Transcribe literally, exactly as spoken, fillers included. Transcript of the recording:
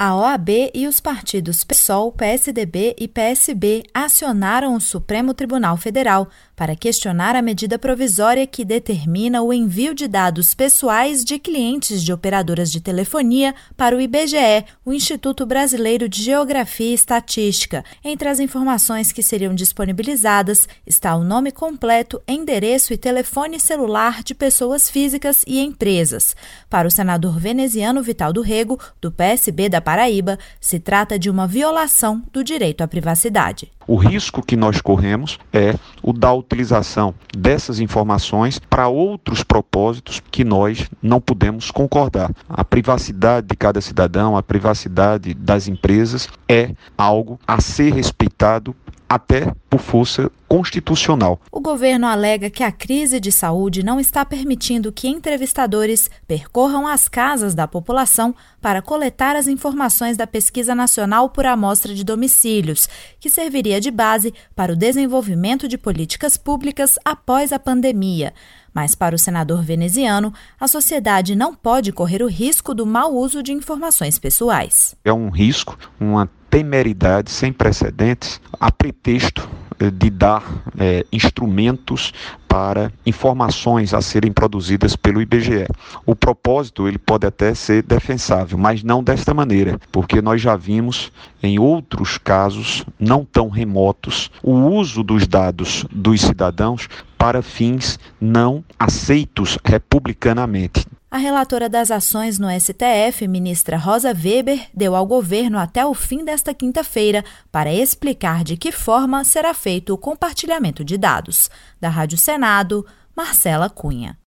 A O A B e os partidos PSOL, P S D B e P S B acionaram o Supremo Tribunal Federal para questionar a medida provisória que determina o envio de dados pessoais de clientes de operadoras de telefonia para o I B G E, o Instituto Brasileiro de Geografia e Estatística. Entre as informações que seriam disponibilizadas está o nome completo, endereço e telefone celular de pessoas físicas e empresas. Para o senador veneziano Vital do Rego, do P S B da Paraíba, se trata de uma violação do direito à privacidade. O risco que nós corremos é o da utilização dessas informações para outros propósitos que nós não podemos concordar. A privacidade de cada cidadão, a privacidade das empresas é algo a ser respeitado até por força constitucional. O governo alega que a crise de saúde não está permitindo que entrevistadores percorram as casas da população para coletar as informações da Pesquisa Nacional por Amostra de Domicílios, que serviria de base para o desenvolvimento de políticas públicas após a pandemia. Mas, para o senador veneziano, a sociedade não pode correr o risco do mau uso de informações pessoais. É um risco, uma temeridade sem precedentes, a pretexto de dar é, instrumentos para informações a serem produzidas pelo I B G E. O propósito ele pode até ser defensável, mas não desta maneira, porque nós já vimos em outros casos não tão remotos o uso dos dados dos cidadãos para fins não aceitos republicanamente. A relatora das ações no S T F, ministra Rosa Weber, deu ao governo até o fim desta quinta-feira para explicar de que forma será feito o compartilhamento de dados. Da Rádio Senado, Marcela Cunha.